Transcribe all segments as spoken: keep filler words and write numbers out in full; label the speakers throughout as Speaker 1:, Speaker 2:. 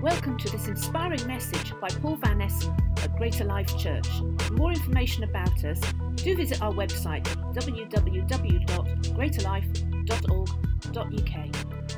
Speaker 1: Welcome to this inspiring message by Paul Van Essen at Greater Life Church. For more information about us, do visit our website w w w dot greater life dot org dot u k.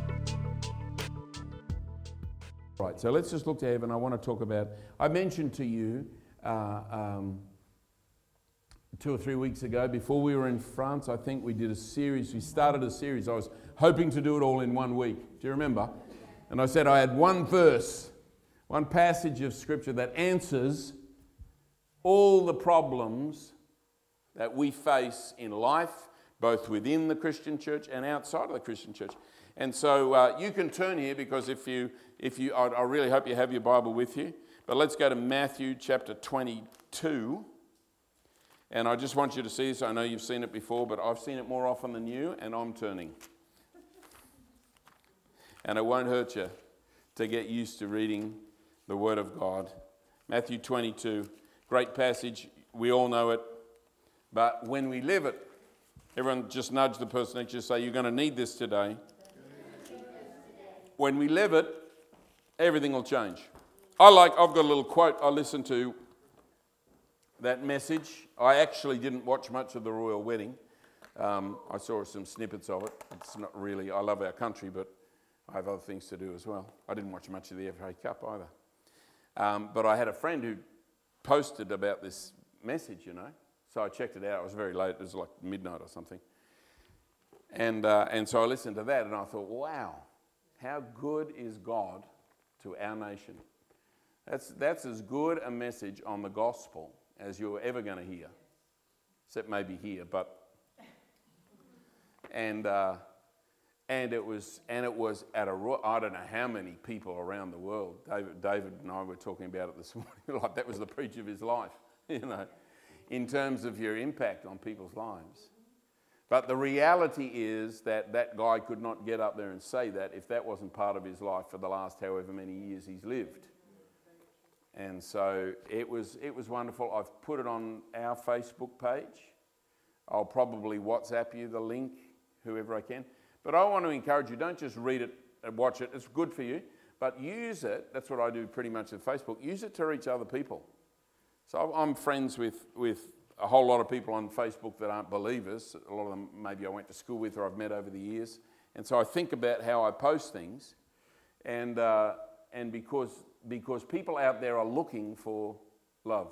Speaker 2: Right, so let's just look to heaven. I want to talk about, I mentioned to you uh, um, two or three weeks ago, before we were in France, I think we did a series, we started a series. I was hoping to do it all in one week. Do you remember? And I said I had one verse, one passage of scripture that answers all the problems that we face in life, both within the Christian church and outside of the Christian church. And so uh, you can turn here, because if you, if you, I, I really hope you have your Bible with you. But let's go to Matthew chapter twenty-two. And I just want you to see this. I know you've seen it before, but I've seen it more often than you, and I'm turning. And it won't hurt you to get used to reading the Word of God. Matthew twenty-two, great passage. We all know it. But when we live it, everyone just nudge the person next to you and say, you're going to need this today. When we live it, everything will change. I like, I've got a little quote I listened to that message. I actually didn't watch much of the royal wedding. Um, I saw some snippets of it. It's not really, I love our country, but I have other things to do as well. I didn't watch much of the F A Cup either. Um, but I had a friend who posted about this message, you know. So I checked it out. It was very late. It was like midnight or something. And uh, and so I listened to that, and I thought, wow, how good is God to our nation? That's that's as good a message on the gospel as you're ever going to hear, except maybe here. But and uh, and it was and it was at a I don't know how many people around the world. David David and I were talking about it this morning. Like that was the preach of his life, you know, in terms of your impact on people's lives. But the reality is that that guy could not get up there and say that if that wasn't part of his life for the last however many years he's lived. And so it was it was wonderful. I've put it on our Facebook page. I'll probably WhatsApp you the link, whoever I can. But I want to encourage you, don't just read it and watch it. It's good for you. But use it, that's what I do pretty much with Facebook, use it to reach other people. So I'm friends with, with a whole lot of people on Facebook that aren't believers. A lot of them maybe I went to school with or I've met over the years. And so I think about how I post things. And uh, and because because people out there are looking for love.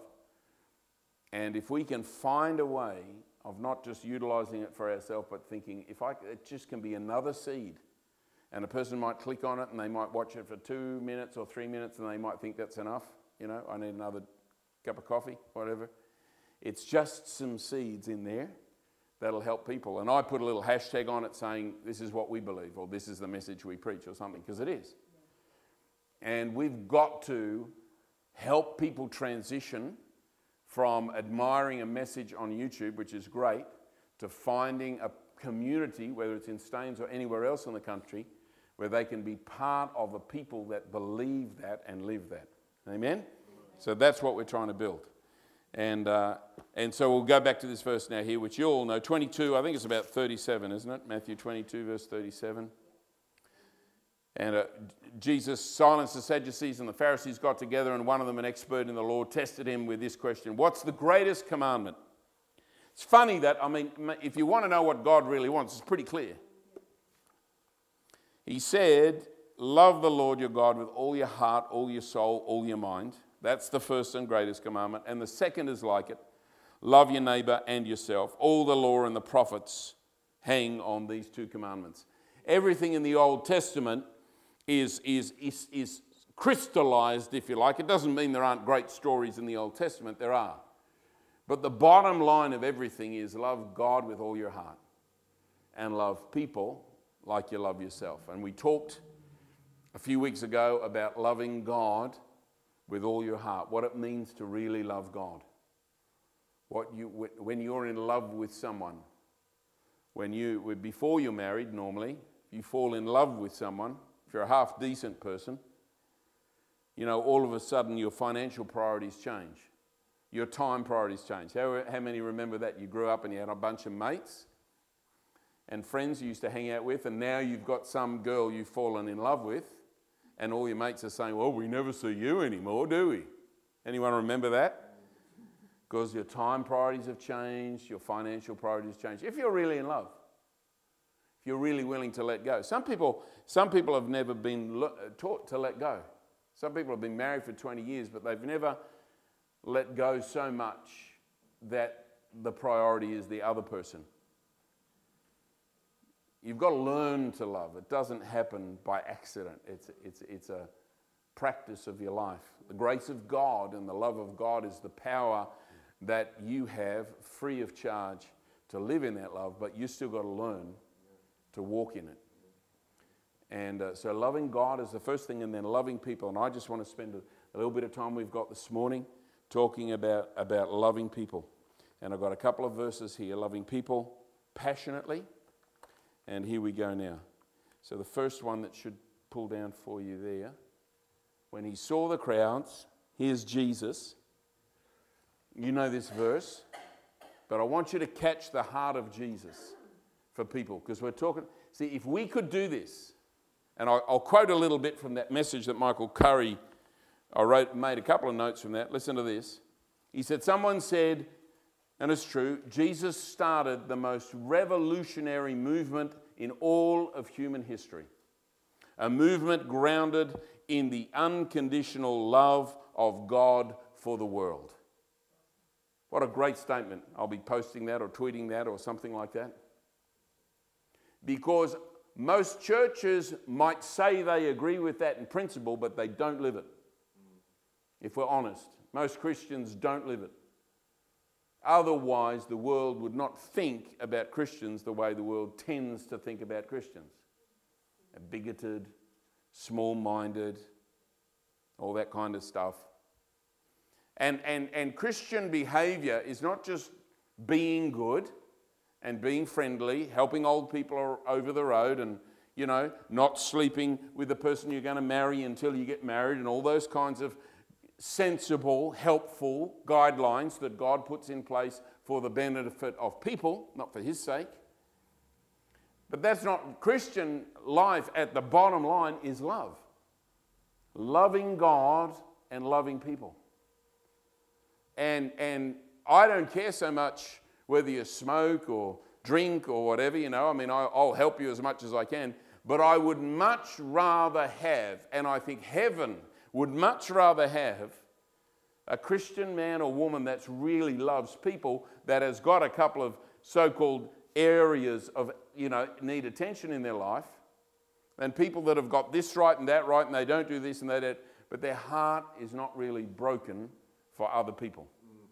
Speaker 2: And if we can find a way of not just utilizing it for ourselves, but thinking, if I, it just can be another seed. And a person might click on it and they might watch it for two minutes or three minutes and they might think that's enough. You know, I need another cup of coffee, whatever. It's just some seeds in there that'll help people. And I put a little hashtag on it saying, this is what we believe, or this is the message we preach, or something, because it is. And we've got to help people transition from admiring a message on YouTube, which is great, to finding a community, whether it's in Staines or anywhere else in the country, where they can be part of a people that believe that and live that. Amen? So that's what we're trying to build. And uh, and so we'll go back to this verse now here, which you all know. twenty-two, I think it's about thirty-seven, isn't it? Matthew twenty-two, verse thirty-seven. And uh, Jesus silenced the Sadducees, and the Pharisees got together, and one of them, an expert in the law, tested him with this question: what's the greatest commandment? It's funny that, I mean, if you want to know what God really wants, it's pretty clear. He said, love the Lord your God with all your heart, all your soul, all your mind. That's the first and greatest commandment. And the second is like it: love your neighbor and yourself. All the law and the prophets hang on these two commandments. Everything in the Old Testament is, is, is, is crystallized, if you like. It doesn't mean there aren't great stories in the Old Testament. There are. But the bottom line of everything is love God with all your heart and love people like you love yourself. And we talked a few weeks ago about loving God with all your heart, what it means to really love God. What you, when you're in love with someone, when you, before you're married normally, you fall in love with someone, if you're a half decent person, you know, all of a sudden your financial priorities change. Your time priorities change. How, how many remember that? You grew up and you had a bunch of mates and friends you used to hang out with, and now you've got some girl you've fallen in love with, and all your mates are saying, well, we never see you anymore, do we? Anyone remember that? Because your time priorities have changed, your financial priorities have changed. If you're really in love, if you're really willing to let go. Some people, some people have never been lo- taught to let go. Some people have been married for twenty years, but they've never let go so much that the priority is the other person. You've got to learn to love. It doesn't happen by accident. It's, it's, it's a practice of your life. The grace of God and the love of God is the power that you have free of charge to live in that love, but you still got to learn to walk in it. And uh, so loving God is the first thing, and then loving people. And I just want to spend a, a little bit of time we've got this morning talking about, about loving people. And I've got a couple of verses here, loving people passionately. And here we go now. So the first one that should pull down for you there. When he saw the crowds, here's Jesus. You know this verse, but I want you to catch the heart of Jesus for people, because we're talking, see, if we could do this, and I'll, I'll quote a little bit from that message that Michael Curry, I wrote, made a couple of notes from that. Listen to this. He said, someone said, and it's true, Jesus started the most revolutionary movement in all of human history. A movement grounded in the unconditional love of God for the world. What a great statement. I'll be posting that or tweeting that or something like that. Because most churches might say they agree with that in principle, but they don't live it. If we're honest, most Christians don't live it. Otherwise, the world would not think about Christians the way the world tends to think about Christians. Bigoted, small-minded, all that kind of stuff. And, and, and Christian behavior is not just being good and being friendly, helping old people over the road, and, you know, not sleeping with the person you're going to marry until you get married, and all those kinds of sensible, helpful guidelines that God puts in place for the benefit of people, not for his sake. But that's not Christian life. At the bottom line is love. Loving God and loving people. And, and I don't care so much whether you smoke or drink or whatever, you know. I mean, I, I'll help you as much as I can. But I would much rather have, and I think heaven would much rather have, a Christian man or woman that really loves people, that has got a couple of so-called areas of, you know, need attention in their life, and people that have got this right and that right, and they don't do this and they don't, but their heart is not really broken for other people. Mm.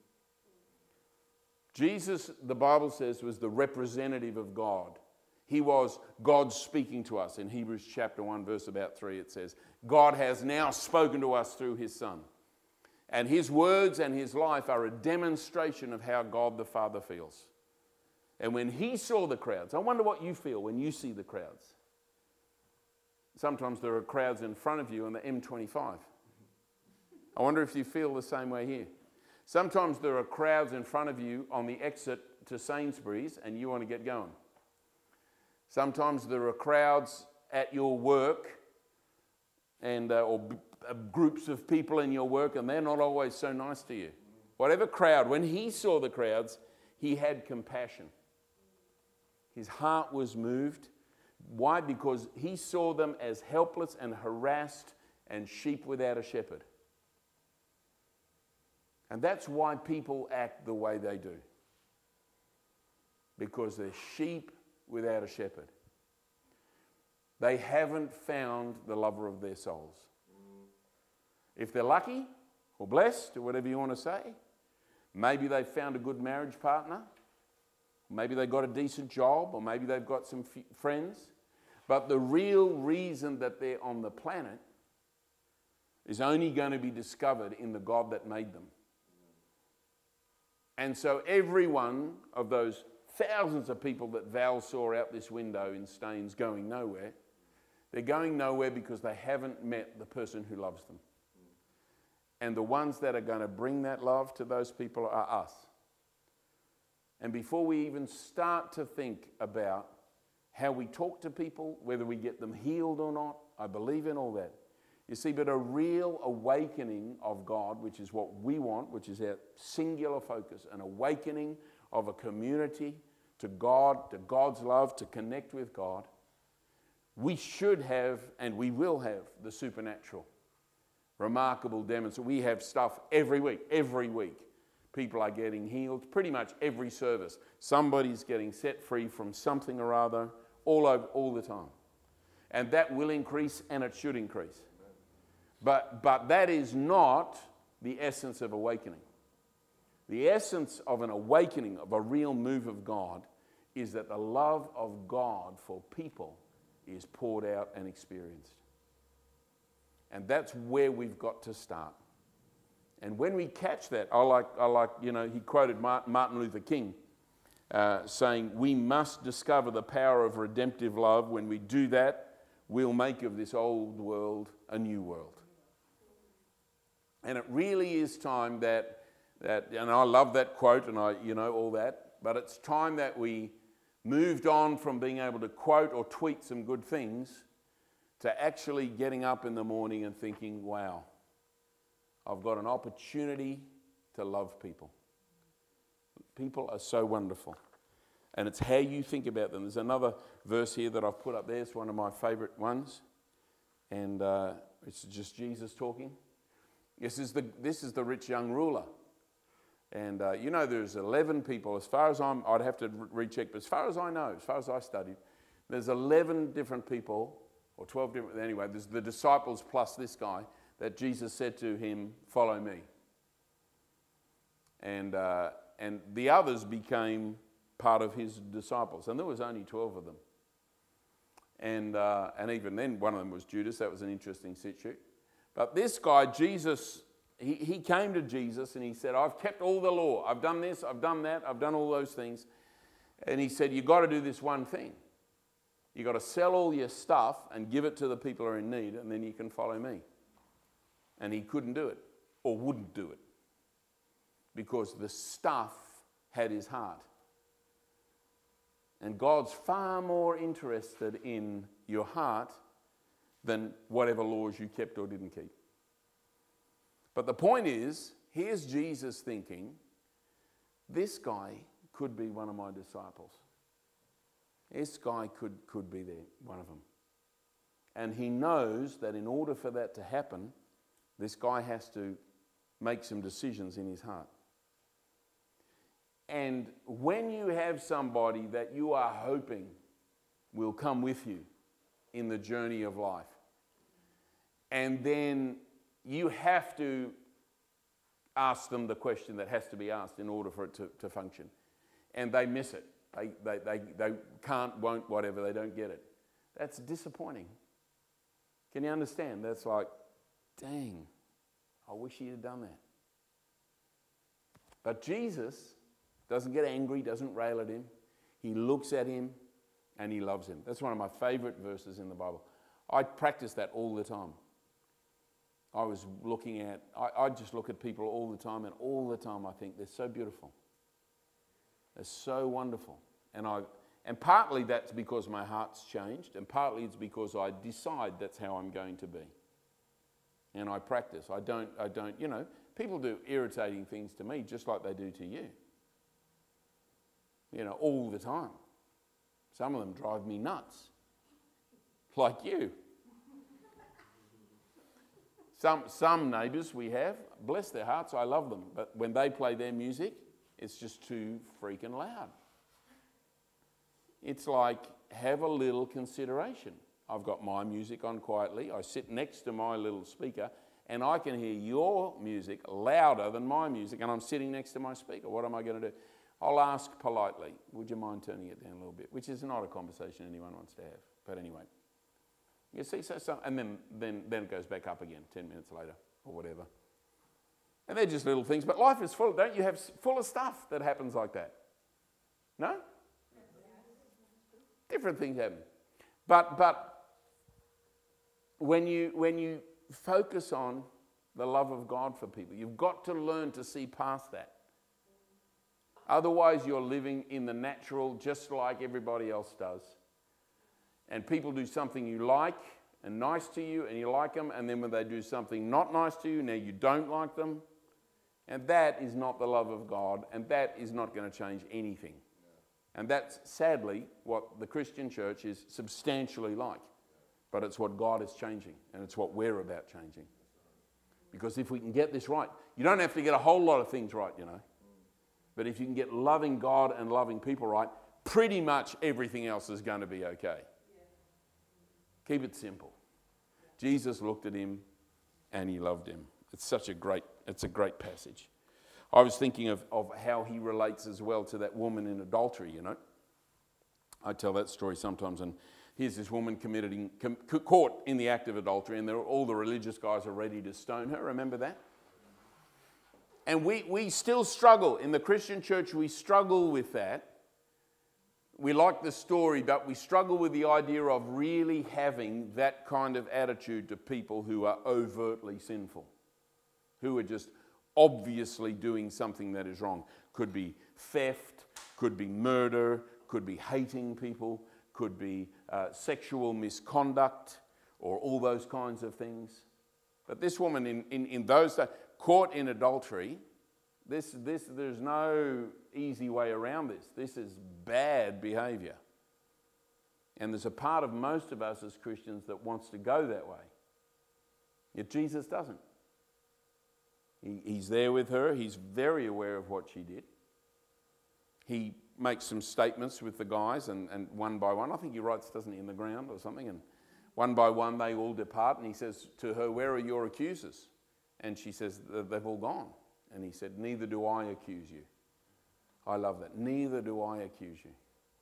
Speaker 2: Jesus, the Bible says, was the representative of God. He was God speaking to us. In Hebrews chapter one, verse about three, it says, God has now spoken to us through his Son. And his words and his life are a demonstration of how God the Father feels. And when he saw the crowds, I wonder what you feel when you see the crowds. Sometimes there are crowds in front of you on the M twenty-five. I wonder if you feel the same way here. Sometimes there are crowds in front of you on the exit to Sainsbury's and you want to get going. Sometimes there are crowds at your work and uh, or b- uh, groups of people in your work, and they're not always so nice to you. Whatever crowd, when he saw the crowds, he had compassion. His heart was moved. Why? Because he saw them as helpless and harassed and sheep without a shepherd. And that's why people act the way they do. Because they're sheep without a shepherd. They haven't found the lover of their souls. If they're lucky or blessed or whatever you want to say, maybe they've found a good marriage partner. Maybe they've got a decent job, or maybe they've got some f- friends. But the real reason that they're on the planet is only going to be discovered in the God that made them. And so every one of those thousands of people that Val saw out this window in Staines going nowhere, they're going nowhere because they haven't met the person who loves them. And the ones that are going to bring that love to those people are us. And before we even start to think about how we talk to people, whether we get them healed or not, I believe in all that. You see, but a real awakening of God, which is what we want, which is our singular focus, an awakening of a community to God, to God's love, to connect with God, we should have, and we will have, the supernatural. Remarkable demonstration. We have stuff every week, every week. People are getting healed, pretty much every service. Somebody's getting set free from something or other, all over, all the time. And that will increase, and it should increase. But, but that is not the essence of awakening. The essence of an awakening, of a real move of God, is that the love of God for people is poured out and experienced. And that's where we've got to start. And when we catch that, I like, I like you know, he quoted Martin Luther King uh, saying, we must discover the power of redemptive love. When we do that, we'll make of this old world a new world. And it really is time that, that and I love that quote and I, you know, all that, but it's time that we moved on from being able to quote or tweet some good things to actually getting up in the morning and thinking, wow, I've got an opportunity to love people. People are so wonderful. And it's how you think about them. There's another verse here that I've put up there. It's one of my favorite ones. And uh, it's just Jesus talking. This is the, this is the rich young ruler. And uh, you know, there's eleven people, as far as I'm, I'd have to re- recheck, but as far as I know, as far as I studied, there's eleven different people, or twelve different, anyway, there's the disciples plus this guy, that Jesus said to him, follow me. And, uh, and the others became part of his disciples, and there was only twelve of them. And, uh, and even then, one of them was Judas. That was an interesting situ. But this guy, Jesus, he, he came to Jesus and he said, I've kept all the law. I've done this, I've done that, I've done all those things. And he said, you've got to do this one thing. You've got to sell all your stuff and give it to the people who are in need, and then you can follow me. And he couldn't do it, or wouldn't do it, because the stuff had his heart. And God's far more interested in your heart than whatever laws you kept or didn't keep. But the point is, here's Jesus thinking, this guy could be one of my disciples. This guy could, could be there, one of them. And he knows that in order for that to happen, this guy has to make some decisions in his heart. And when you have somebody that you are hoping will come with you in the journey of life, and then you have to ask them the question that has to be asked in order for it to, to function, and they miss it. They, they, they, they can't, won't, whatever, they don't get it. That's disappointing. Can you understand? That's like, dang, I wish he'd have done that. But Jesus doesn't get angry, doesn't rail at him. He looks at him and he loves him. That's one of my favorite verses in the Bible. I practice that all the time. I was looking at, I, I just look at people all the time, and all the time I think they're so beautiful. They're so wonderful. And I, and partly that's because my heart's changed, and partly it's because I decide that's how I'm going to be. And I practice. I don't, I don't, you know, people do irritating things to me just like they do to you. You know, all the time. Some of them drive me nuts. Like you. Some, some neighbours we have, bless their hearts, I love them. But when they play their music, it's just too freaking loud. It's like, have a little consideration. I've got my music on quietly. I sit next to my little speaker, and I can hear your music louder than my music, and I'm sitting next to my speaker. What am I going to do? I'll ask politely, would you mind turning it down a little bit? Which is not a conversation anyone wants to have. But anyway. You see, so, so and then, then, then it goes back up again ten minutes later or whatever. And they're just little things. But life is full, don't you have full of stuff that happens like that? No? Different things happen. But, but when you, when you focus on the love of God for people, you've got to learn to see past that. Otherwise, you're living in the natural just like everybody else does. And people do something you like, and nice to you and you like them, and then when they do something not nice to you, now you don't like them. And that is not the love of God, and that is not going to change anything. And that's sadly what the Christian church is substantially like. But it's what God is changing, and it's what we're about changing. Because if we can get this right, you don't have to get a whole lot of things right, you know. But if you can get loving God and loving people right, pretty much everything else is going to be okay. Keep it simple. Jesus looked at him and he loved him. It's such a great, it's a great passage. I was thinking of, of how he relates as well to that woman in adultery, you know. I tell that story sometimes, and here's this woman committing, com, caught in the act of adultery, and all the religious guys are ready to stone her. Remember that? And we, we still struggle. In the Christian church, we struggle with that. We like the story, but we struggle with the idea of really having that kind of attitude to people who are overtly sinful, who are just obviously doing something that is wrong. Could be theft, could be murder, could be hating people, could be uh, sexual misconduct, or all those kinds of things. But this woman in, in, in those days, caught in adultery, this, this, there's no easy way around this. This is bad behavior. And there's a part of most of us as Christians that wants to go that way. Yet Jesus doesn't. He, he's there with her. He's very aware of what she did. He makes some statements with the guys, and, and one by one, I think he writes, doesn't he, in the ground or something, and one by one they all depart, and he says to her, "Where are your accusers?" And she says, "They've all gone." And he said, "Neither do I accuse you." I love that. Neither do I accuse you.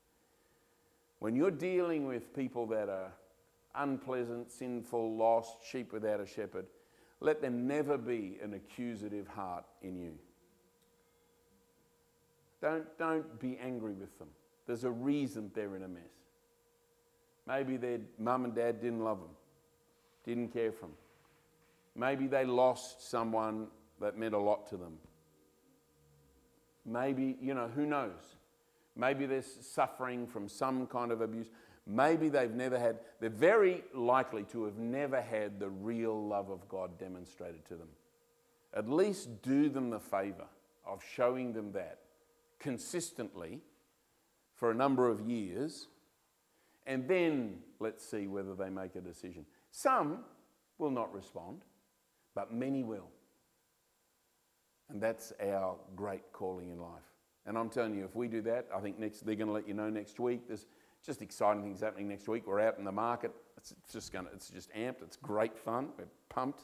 Speaker 2: When you're dealing with people that are unpleasant, sinful, lost, sheep without a shepherd, let there never be an accusative heart in you. Don't, don't be angry with them. There's a reason they're in a mess. Maybe their mum and dad didn't love them, didn't care for them. Maybe they lost someone that meant a lot to them. Maybe, you know, who knows? Maybe they're suffering from some kind of abuse. Maybe they've never had, they're very likely to have never had the real love of God demonstrated to them. At least do them the favour of showing them that consistently for a number of years, and then let's see whether they make a decision. Some will not respond, but many will. And that's our great calling in life. And I'm telling you, if we do that, I think next they're going to let you know next week. There's just exciting things happening next week. We're out in the market. It's just going to, it's just amped. It's great fun. We're pumped.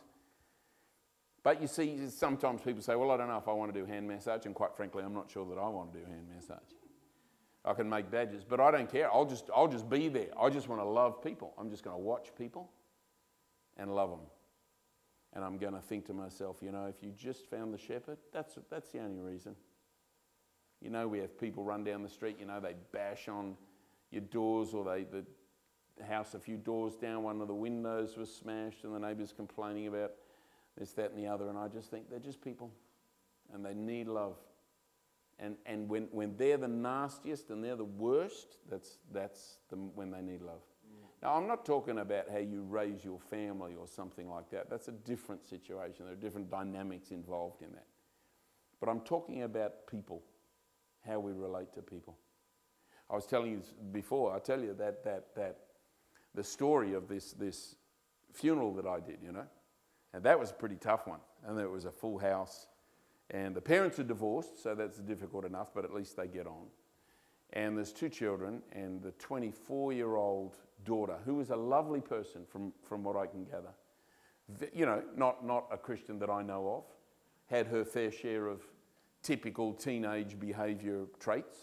Speaker 2: But you see, sometimes people say, "Well, I don't know if I want to do hand massage," and quite frankly, I'm not sure that I want to do hand massage. I can make badges, but I don't care. I'll just, I'll just be there. I just want to love people. I'm just going to watch people and love them. And I'm going to think to myself, you know, if you just found the shepherd, that's that's the only reason. You know, we have people run down the street, you know, they bash on your doors, or they the house a few doors down, one of the windows was smashed and the neighbour's complaining about this, that and the other. And I just think they're just people and they need love. And and when, when they're the nastiest and they're the worst, that's, that's the, when they need love. Now, I'm not talking about how you raise your family or something like that. That's a different situation. There are different dynamics involved in that. But I'm talking about people, how we relate to people. I was telling you before, I tell you that that that the story of this this funeral that I did, you know, and that was a pretty tough one. And it was a full house, and the parents are divorced, so that's difficult enough, but at least they get on. And there's two children, and the twenty-four-year-old daughter, who was a lovely person from, from what I can gather, you know, not, not a Christian that I know of, had her fair share of typical teenage behaviour traits,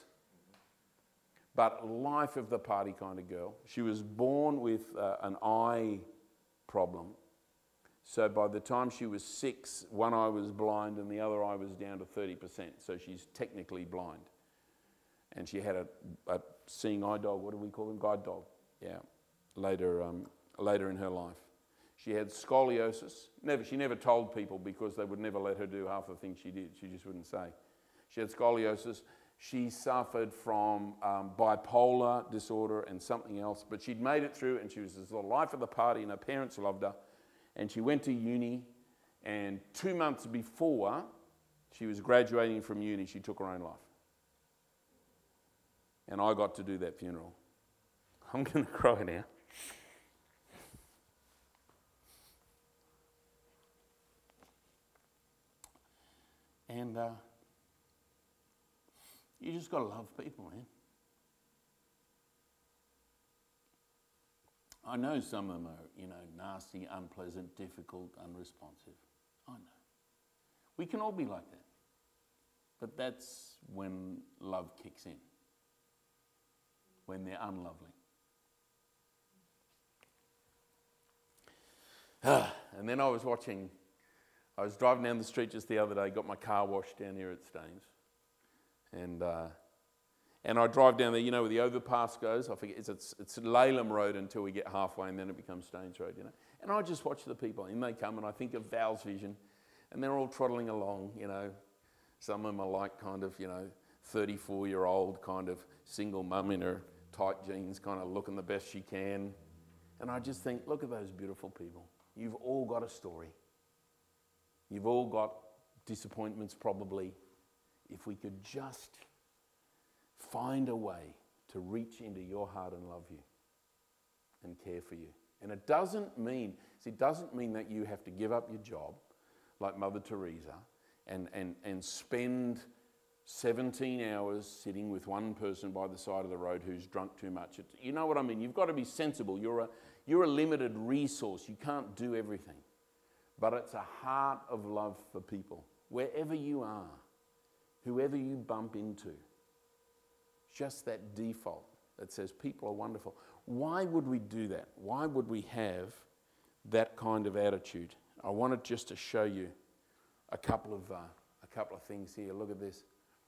Speaker 2: but life of the party kind of girl. She was born with uh, an eye problem. So by the time she was six, one eye was blind and the other eye was down to thirty percent. So she's technically blind. And she had a, a seeing eye dog, what do we call them? Guide dog. Yeah, later, um, later in her life. She had scoliosis. Never, she never told people because they would never let her do half the things she did. She just wouldn't say. She had scoliosis. She suffered from um, bipolar disorder and something else, but she'd made it through, and she was the life of the party, and her parents loved her. And she went to uni, and two months before she was graduating from uni, she took her own life. And I got to do that funeral. I'm going to cry now. And uh, you just got to love people, man. I know some of them are, you know, nasty, unpleasant, difficult, unresponsive. I know. We can all be like that. But that's when love kicks in. When they're unlovely. And then I was watching, I was driving down the street just the other day, got my car washed down here at Staines. And uh, and I drive down there, you know where the overpass goes? I forget, it's, it's, it's Laleham Road until we get halfway, and then it becomes Staines Road, you know. And I just watch the people, and they come, and I think of Val's vision, and they're all trotting along, you know. Some of them are like kind of, you know, thirty-four-year-old kind of single mum in her tight jeans, kind of looking the best she can. And I just think, look at those beautiful people. You've all got a story. You've all got disappointments probably. If we could just find a way to reach into your heart and love you and care for you. And it doesn't mean, see, it doesn't mean that you have to give up your job like Mother Teresa and, and, and spend seventeen hours sitting with one person by the side of the road who's drunk too much. It, you know what I mean? You've got to be sensible. You're a, you're a limited resource. You can't do everything. But it's a heart of love for people. Wherever you are, whoever you bump into, just that default that says people are wonderful. Why would we do that? Why would we have that kind of attitude? I wanted just to show you a couple of uh, a couple of things here. Look at this.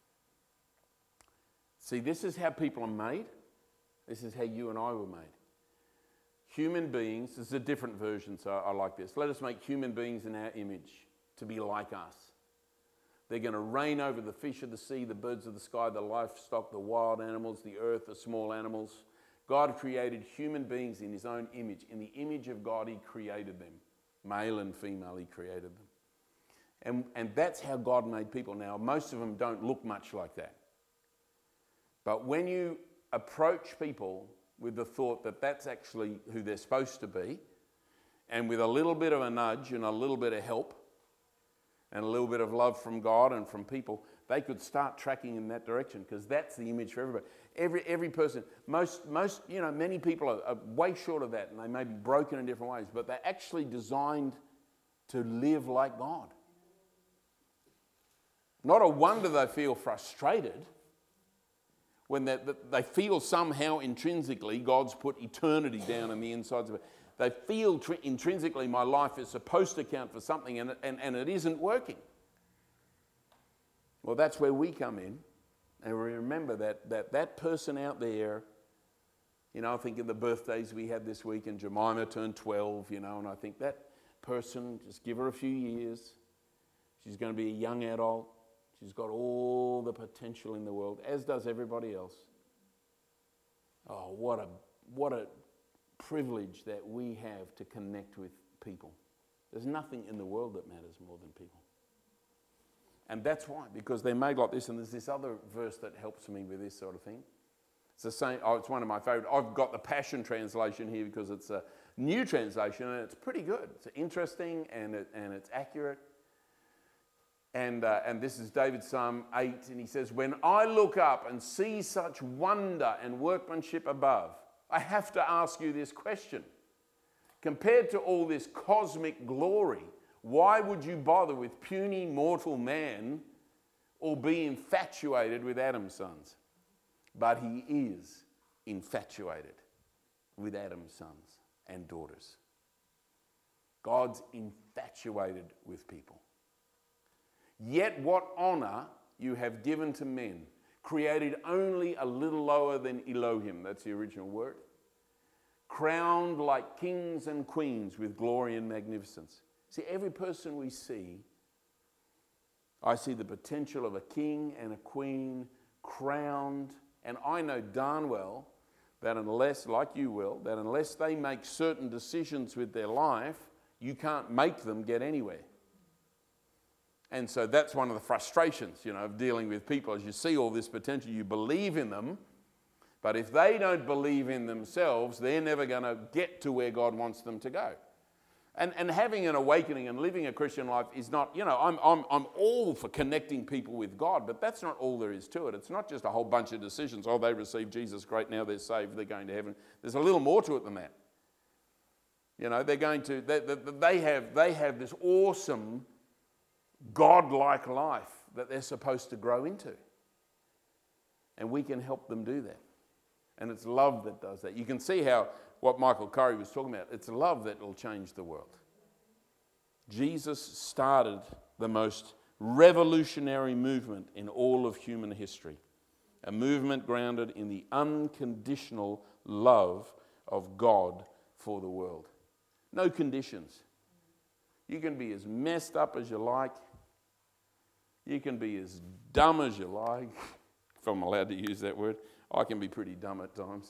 Speaker 2: See, this is how people are made. This is how you and I were made. Human beings, this is a different version, so I like this. Let us make human beings in our image to be like us. They're going to reign over the fish of the sea, the birds of the sky, the livestock, the wild animals, the earth, the small animals. God created human beings in his own image. In the image of God, he created them. Male and female, he created them. And, and that's how God made people. Now, most of them don't look much like that. But when you approach people with the thought that that's actually who they're supposed to be, and with a little bit of a nudge and a little bit of help, and a little bit of love from God and from people, they could start tracking in that direction, because that's the image for everybody. Every every person, most, most you know, many people are, are way short of that, and they may be broken in different ways, but they're actually designed to live like God. Not a wonder they feel frustrated when they, they feel somehow intrinsically God's put eternity down in the insides of it. They feel tr- intrinsically my life is supposed to count for something, and, and, and it isn't working. Well, that's where we come in, and we remember that that, that person out there, you know, I think of the birthdays we had this week, and Jemima turned twelve, you know, and I think that person, just give her a few years, she's going to be a young adult, she's got all the potential in the world, as does everybody else. Oh, what a what a privilege that we have to connect with people. There's nothing in the world that matters more than people. And that's why, because they're made like this. And there's this other verse that helps me with this sort of thing. It's the same. Oh, it's one of my favorite. I've got the Passion Translation here because it's a new translation, and it's pretty good. It's interesting, and it, and it's accurate. And uh, and this is David Psalm eight, and he says, "When I look up and see such wonder and workmanship above, I have to ask you this question. Compared to all this cosmic glory, why would you bother with puny mortal man or be infatuated with Adam's sons?" But he is infatuated with Adam's sons and daughters. God's infatuated with people. Yet what honor you have given to men, created only a little lower than Elohim, that's the original word, crowned like kings and queens with glory and magnificence. See, every person we see, I see the potential of a king and a queen crowned. And I know darn well that unless, like you will, that unless they make certain decisions with their life, you can't make them get anywhere. And so that's one of the frustrations, you know, of dealing with people. As you see all this potential, you believe in them, but if they don't believe in themselves, they're never going to get to where God wants them to go. And, and having an awakening and living a Christian life is not, you know, I'm, I'm, I'm all for connecting people with God, but that's not all there is to it. It's not just a whole bunch of decisions. Oh, they received Jesus, great, now they're saved, they're going to heaven. There's a little more to it than that. You know, they're going to, they, they, have, they have this awesome God-like life that they're supposed to grow into. And we can help them do that. And it's love that does that. You can see how what Michael Curry was talking about, it's love that will change the world. Jesus started the most revolutionary movement in all of human history, a movement grounded in the unconditional love of God for the world. No conditions. You can be as messed up as you like. You can be as dumb as you like, if I'm allowed to use that word. I can be pretty dumb at times.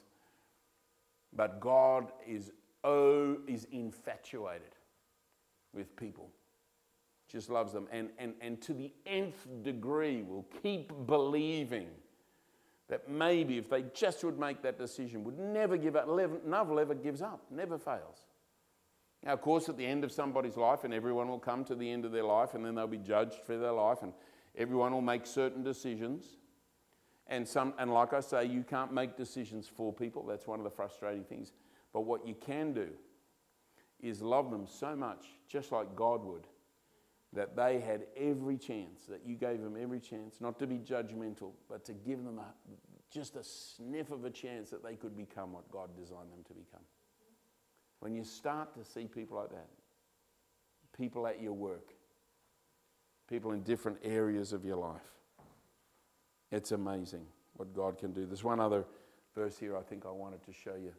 Speaker 2: But God is oh is infatuated with people. Just loves them. And, and, and to the nth degree will keep believing that maybe if they just would make that decision, would never give up. Neville ever gives up, never fails. Now, of course, at the end of somebody's life, and everyone will come to the end of their life, and then they'll be judged for their life, and everyone will make certain decisions. And some, and like I say, you can't make decisions for people. That's one of the frustrating things. But what you can do is love them so much, just like God would, that they had every chance, that you gave them every chance, not to be judgmental, but to give them a, just a sniff of a chance that they could become what God designed them to become. When you start to see people like that, people at your work, people in different areas of your life, it's amazing what God can do. There's one other verse here I think I wanted to show you.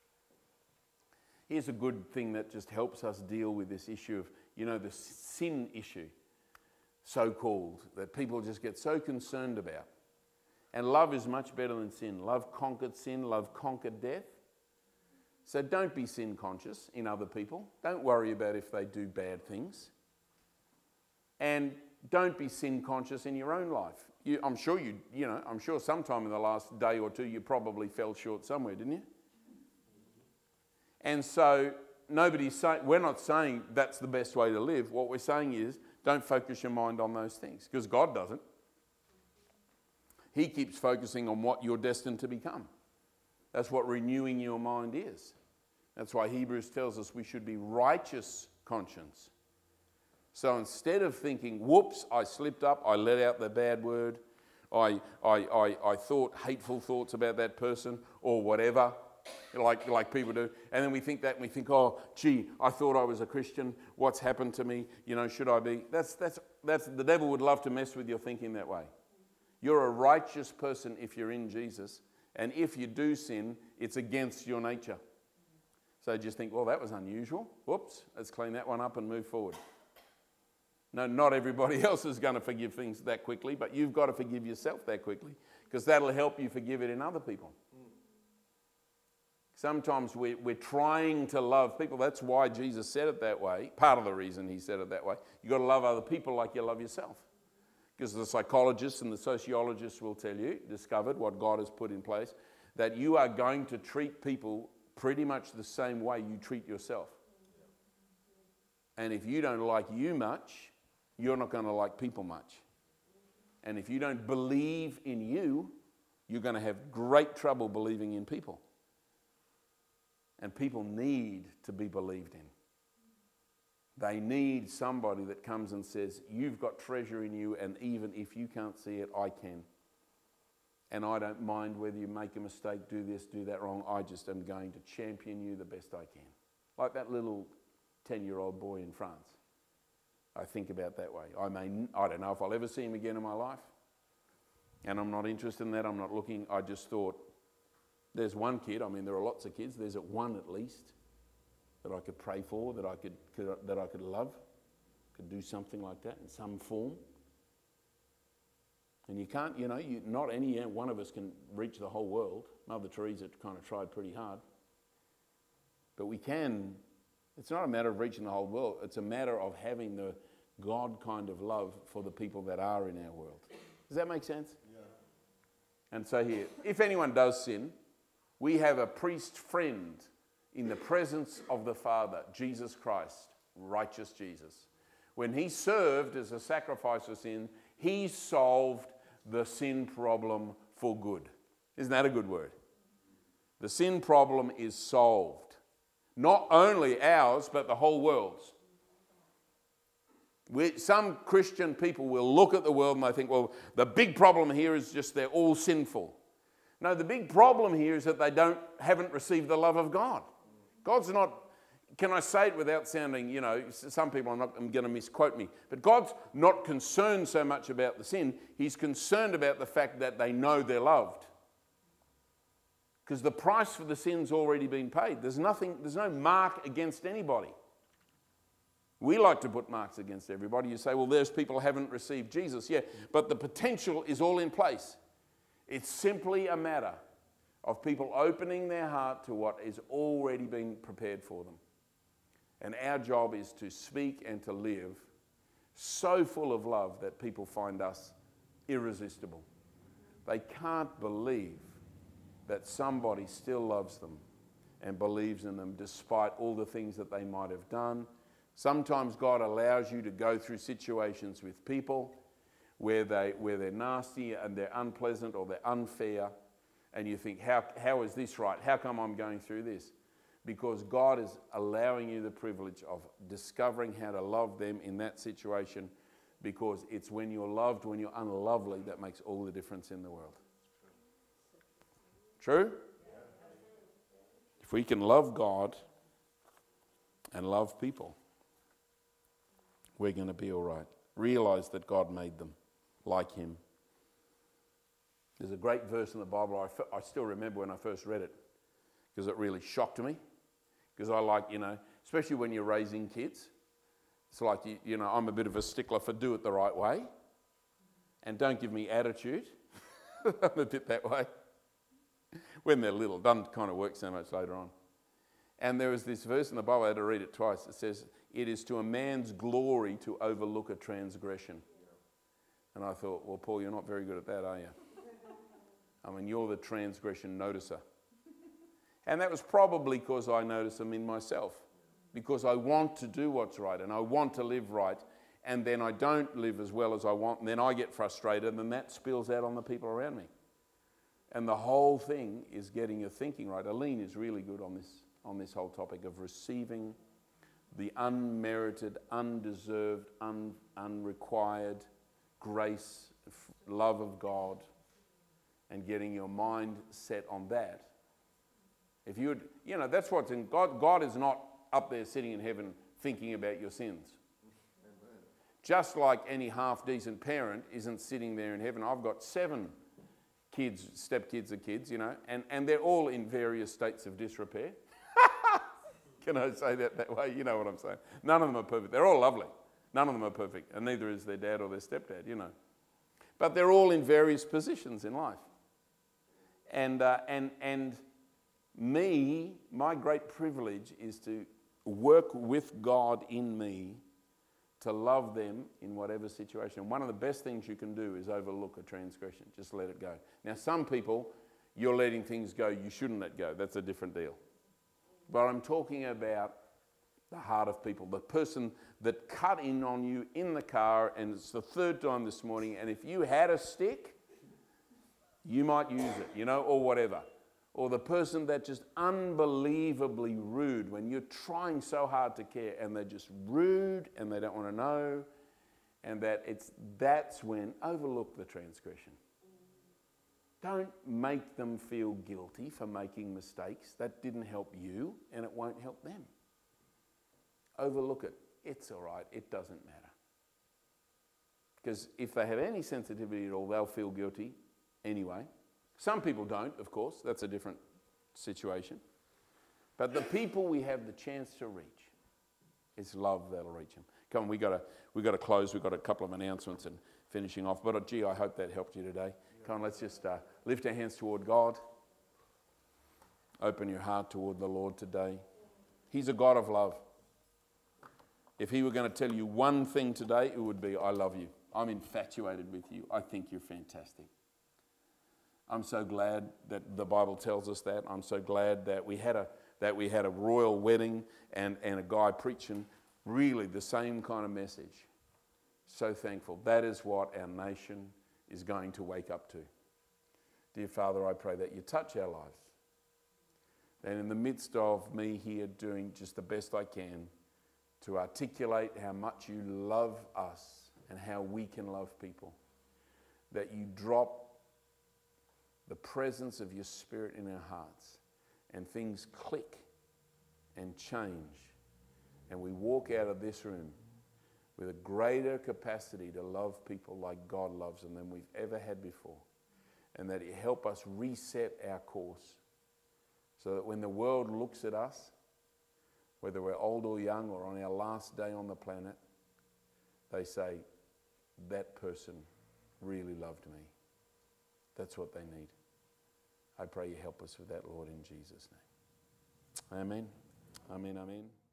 Speaker 2: Here's a good thing that just helps us deal with this issue of, you know, the sin issue, so-called, that people just get so concerned about. And love is much better than sin. Love conquered sin. Love conquered death. So don't be sin conscious in other people. Don't worry about if they do bad things. And don't be sin conscious in your own life. You, I'm sure you, you know, I'm sure sometime in the last day or two you probably fell short somewhere, didn't you? And so nobody's saying, we're not saying that's the best way to live. What we're saying is don't focus your mind on those things, because God doesn't. He keeps focusing on what you're destined to become. That's what renewing your mind is. That's why Hebrews tells us we should be righteous conscience. So instead of thinking, whoops, I slipped up, I let out the bad word, I, I, I, I thought hateful thoughts about that person or whatever, like, like people do, and then we think that and we think, oh, gee, I thought I was a Christian, what's happened to me, you know, should I be? That's, that's, that's, the devil would love to mess with your thinking that way. You're a righteous person if you're in Jesus, and if you do sin, it's against your nature. So just think, well, that was unusual. Whoops, let's clean that one up and move forward. No, not everybody else is going to forgive things that quickly, but you've got to forgive yourself that quickly, because that'll help you forgive it in other people. Mm. Sometimes we're, we're trying to love people. That's why Jesus said it that way. Part of the reason he said it that way. You've got to love other people like you love yourself. Because the psychologists and the sociologists will tell you, discovered what God has put in place, that you are going to treat people pretty much the same way you treat yourself. And if you don't like you much, you're not going to like people much. And if you don't believe in you, you're going to have great trouble believing in people. And people need to be believed in. They need somebody that comes and says, you've got treasure in you, and even if you can't see it, I can. And I don't mind whether you make a mistake, do this, do that wrong. I just am going to champion you the best I can. Like that little ten-year-old boy in France. I think about that way. I may, I don't know if I'll ever see him again in my life. And I'm not interested in that. I'm not looking. I just thought, there's one kid. I mean, there are lots of kids. There's one at least that I could pray for, that I could, could that I could love, could do something like that in some form. And you can't, you know, you, not any one of us can reach the whole world. Mother Teresa kind of tried pretty hard. But we can, it's not a matter of reaching the whole world. It's a matter of having the God kind of love for the people that are in our world. Does that make sense? Yeah. And so here, if anyone does sin, we have a priest friend in the presence of the Father, Jesus Christ, righteous Jesus. When he served as a sacrifice for sin, he solved the sin problem for good. Isn't that a good word? The sin problem is solved. Not only ours, but the whole world's. We, some Christian people will look at the world and they think, well, the big problem here is just they're all sinful. No, the big problem here is that they don't haven't received the love of God. God's not, can I say it without sounding, you know, some people are not I'm going to misquote me, but God's not concerned so much about the sin. He's concerned about the fact that they know they're loved. Because the price for the sin's already been paid. There's nothing, there's no mark against anybody. We like to put marks against everybody. You say, well, there's people who haven't received Jesus. Yeah, but the potential is all in place. It's simply a matter of people opening their heart to what is already being prepared for them. And our job is to speak and to live so full of love that people find us irresistible. They can't believe that somebody still loves them and believes in them despite all the things that they might have done. Sometimes God allows you to go through situations with people where, they, where they're nasty and they're unpleasant or they're unfair, and you think, how, how is this right? How come I'm going through this? Because God is allowing you the privilege of discovering how to love them in that situation, because it's when you're loved, when you're unlovely, that makes all the difference in the world. True? If we can love God and love people, we're going to be all right. Realize that God made them like him. There's a great verse in the Bible, I, f- I still remember when I first read it, because it really shocked me. Because I like, you know, especially when you're raising kids, it's like, you, you know, I'm a bit of a stickler for do it the right way. And don't give me attitude. I'm a bit that way. When they're little, doesn't kind of work so much later on. And there is this verse in the Bible, I had to read it twice. It says, it is to a man's glory to overlook a transgression. And I thought, well, Paul, you're not very good at that, are you? I mean, you're the transgression noticer. And that was probably because I notice them in myself. Because I want to do what's right and I want to live right. And then I don't live as well as I want. And then I get frustrated and then that spills out on the people around me. And the whole thing is getting your thinking right. Aline is really good on this, on this whole topic of receiving the unmerited, undeserved, un, unrequired grace, love of God, and getting your mind set on that. If you would, you know, that's what's in God. God is not up there sitting in heaven thinking about your sins. Amen. Just like any half-decent parent isn't sitting there in heaven. I've got seven kids, stepkids are kids, you know, and, and they're all in various states of disrepair. Can I say that that way? You know what I'm saying. None of them are perfect. They're all lovely. None of them are perfect, and neither is their dad or their stepdad, you know. But they're all in various positions in life. And uh, and and me, my great privilege is to work with God in me to love them in whatever situation. One of the best things you can do is overlook a transgression. Just let it go. Now, some people, you're letting things go you shouldn't let go. That's a different deal. But I'm talking about the heart of people, the person that cut in on you in the car, and it's the third time this morning, and if you had a stick, you might use it, you know, or whatever. Or the person that's just unbelievably rude when you're trying so hard to care and they're just rude and they don't want to know, and that it's that's when overlook the transgression. Don't make them feel guilty for making mistakes. That didn't help you and it won't help them. Overlook it. It's all right. It doesn't matter. Because if they have any sensitivity at all, they'll feel guilty anyway. Some people don't, of course. That's a different situation. But the people we have the chance to reach, it's love that'll reach them. Come on, we got to we got to close. We've got a couple of announcements, and if finishing off. But gee, I hope that helped you today. Come on, let's just uh, lift our hands toward God. Open your heart toward the Lord today. He's a God of love. If he were going to tell you one thing today, it would be, I love you. I'm infatuated with you. I think you're fantastic. I'm so glad that the Bible tells us that. I'm so glad that we had a that we had a royal wedding and, and a guy preaching really the same kind of message. So thankful. That is what our nation is going to wake up to. Dear Father, I pray that you touch our lives. And in the midst of me here doing just the best I can to articulate how much you love us and how we can love people, that you drop the presence of your Spirit in our hearts and things click and change, and we walk out of this room with a greater capacity to love people like God loves them than we've ever had before, and that you help us reset our course so that when the world looks at us, whether we're old or young or on our last day on the planet, they say, that person really loved me. That's what they need. I pray you help us with that, Lord, in Jesus' name. Amen. Amen, amen.